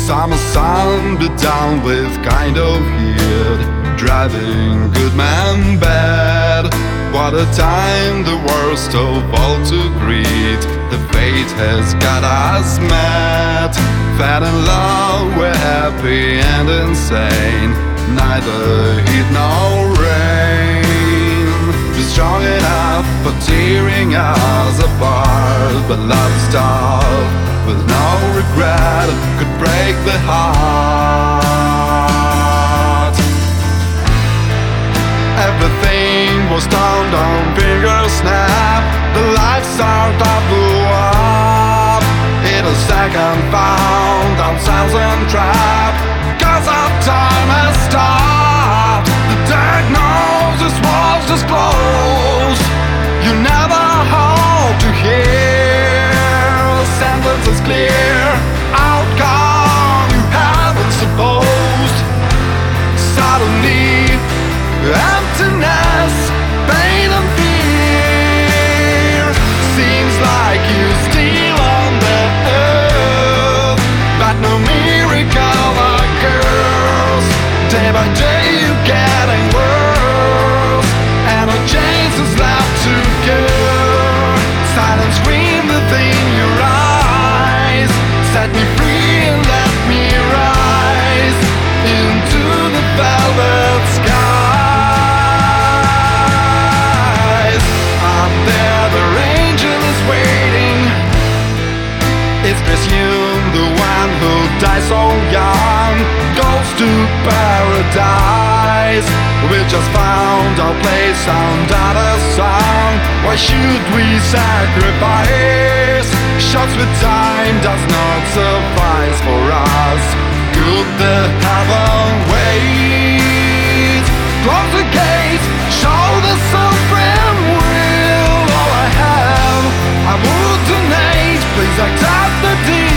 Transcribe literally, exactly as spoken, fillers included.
Summer sun beat down with kind of heat, driving good man bad. What a time, the worst of all to greet. The fate has got us mad. Fell in love, we're happy and insane. Neither heat nor rain is strong enough for tearing us apart. But love's tough, with no regret, could break the heart. Everything was turned on, finger snap. The lights start up, blew up. In a second found ourselves entrapped, 'cause our time has stopped. The diagnosis was disclosed. You never hope to hear. Sentence is clear, outcome you haven't supposed. Suddenly, emptiness, pain and fear. Seems like you're still on the earth, but no miracle occurs. Day by day you're getting worse, and no chances left to give. Silence scream within your eyes. Set me free and let me rise into the velvet skies. Up there the angel is waiting. It's presumed the one who dies so young goes to paradise. We just found our place under the sun. Why should we sacrifice? Shots with time does not suffice for us. Could the heaven wait? Close the gates, show the supreme will. All I have, I would donate. Please accept the deed.